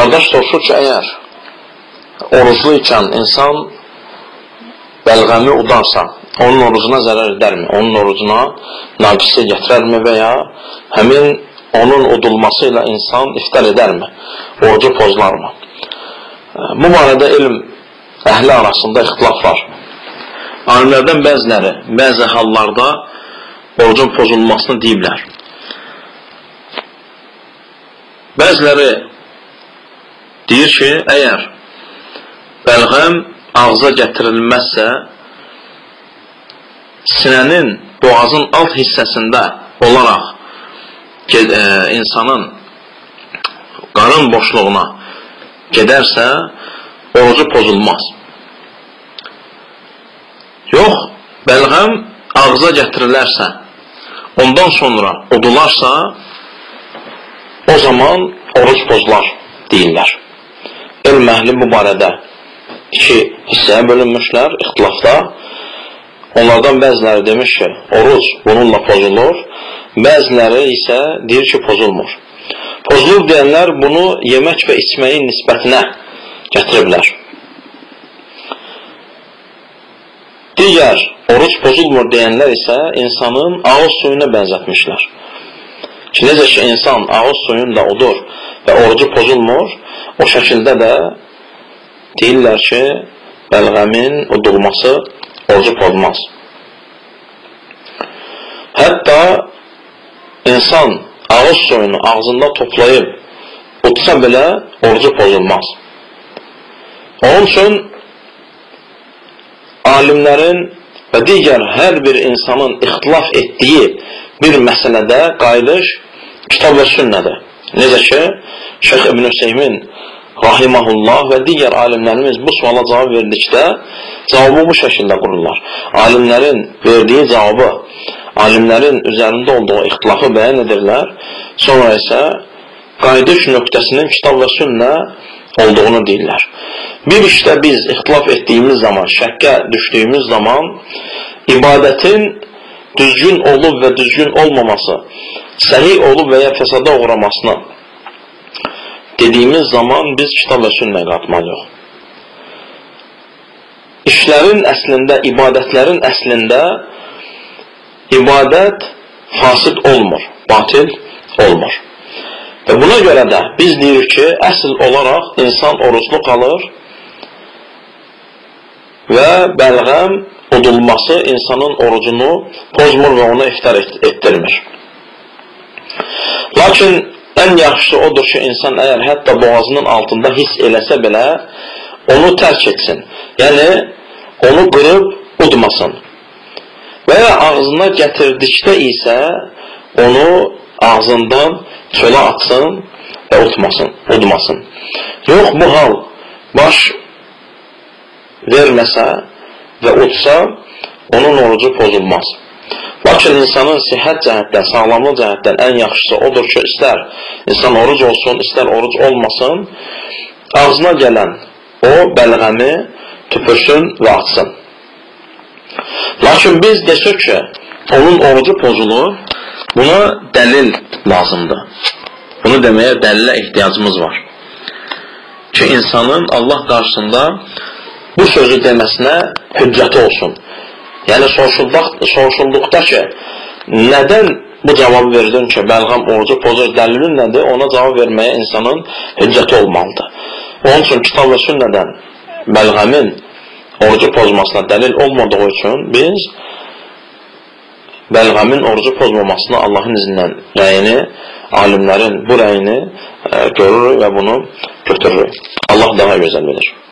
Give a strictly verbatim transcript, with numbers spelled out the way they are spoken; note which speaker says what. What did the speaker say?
Speaker 1: Qardaş soruşur ki, əgər oruclu ikən insan bəlğəmi udarsa, onun orucuna zərər edərmi? Onun orucuna naqisi gətirərmi və ya həmin onun udulması ilə insan iftar edərmi? Orucu pozularmı? Bu barədə elm əhli arasında ixtilaf var. Alimlərdən bəziləri, bəzi hallarda orucun pozulmasını deyiblər. Bəziləri deyir ki, əgər bəlğəm ağza gətirilməzsə, sinənin, boğazın alt hissəsində olaraq e, insanın qarın boşluğuna gedərsə, orucu pozulmaz. Yox, bəlğəm ağza gətirilərsə, ondan sonra udularsa, o zaman oruc pozular deyirlər. Elm əhli bu barədə iki hissəyə bölünmüşlər, ixtilafda. Onlardan bəziləri demiş ki, oruc bununla pozulur, bəziləri isə deyir ki, pozulmur. Pozulur deyənlər bunu yemək və içməyin nisbətinə gətiriblər. Digər oruc pozulmur deyənlər isə insanın ağız suyuna bənzətmişlər. Ki, necə ki, insan ağız suyunu da udur və orucu pozulmur, o şəkildə də deyirlər ki, bəlğəmin udulması orucu pozulmaz. Hətta insan ağız suyunu ağzında toplayıb utsa belə orucu pozulmaz. Onun üçün alimlərin və digər hər bir insanın ixtilaf etdiyi bir məsələdə qayıdış kitab və sünnədir. Necə ki, Şeyx İbn Hüseymin rahiməhullah və digər alimlərimiz bu suala cavab verdikdə cavabı bu şəkildə qururlar. Alimlərin verdiyi cavabı, alimlərin üzərində olduğu ixtilafı bəyan edirlər. Sonra isə qayıdış nöqtəsinin kitab və sünnə olduğunu deyirlər. Bir işdə biz ixtilaf etdiyimiz zaman, şəkkə düşdüyümüz zaman ibadətin düzgün olub və düzgün olmaması, səhih olub və ya fəsada uğramasını dediyimiz zaman biz kitab və sünnəyə qatmalıyıq. İşlərin əslində, ibadətlərin əslində ibadət fasid olmur, batil olmur. Və buna görə də biz deyirik ki, əsl olaraq insan oruclu qalır və bəlğəm udulması insanın orucunu pozmur və ona iftar etdirmir. Lakin ən yaxşısı odur ki, insan əgər hətta boğazının altında hiss eləsə belə, onu tərk etsin. Yəni, onu qırıb udmasın. Və ya ağzına gətirdikdə isə onu ağzından çölə atsın və utmasın, udmasın. Yox, bu hal baş verməsə və utsa, onun orucu pozulmaz. Lakin insanın sihət cəhətdən, sağlamlıq cəhətdən ən yaxşısı odur ki, istər insan oruc olsun, istər oruc olmasın, ağzına gələn o bəlğəmi tüpürsün və atsın. Lakin biz desək ki, onun orucu pozulur, buna dəlil lazımdır. Bunu deməyə dəlilə ehtiyacımız var. Ki, insanın Allah qarşısında bu sözü deməsinə hüccəti olsun. Yəni, soruşulduqda ki, nədən bu cavabı verdin ki, bəlğəm orucu pozur, dəlilin nədir? Ona cavab verməyə insanın hüccəti olmalıdır. Onun üçün kitab və sünnədən bəlğəmin orucu pozmasına dəlil olmadığı üçün biz bəlğəmin orucu pozmamasına Allahın izindən rəyini, alimlərin bu rəyini e, görürük və bunu götürürük. Allah daha gözəl bilir.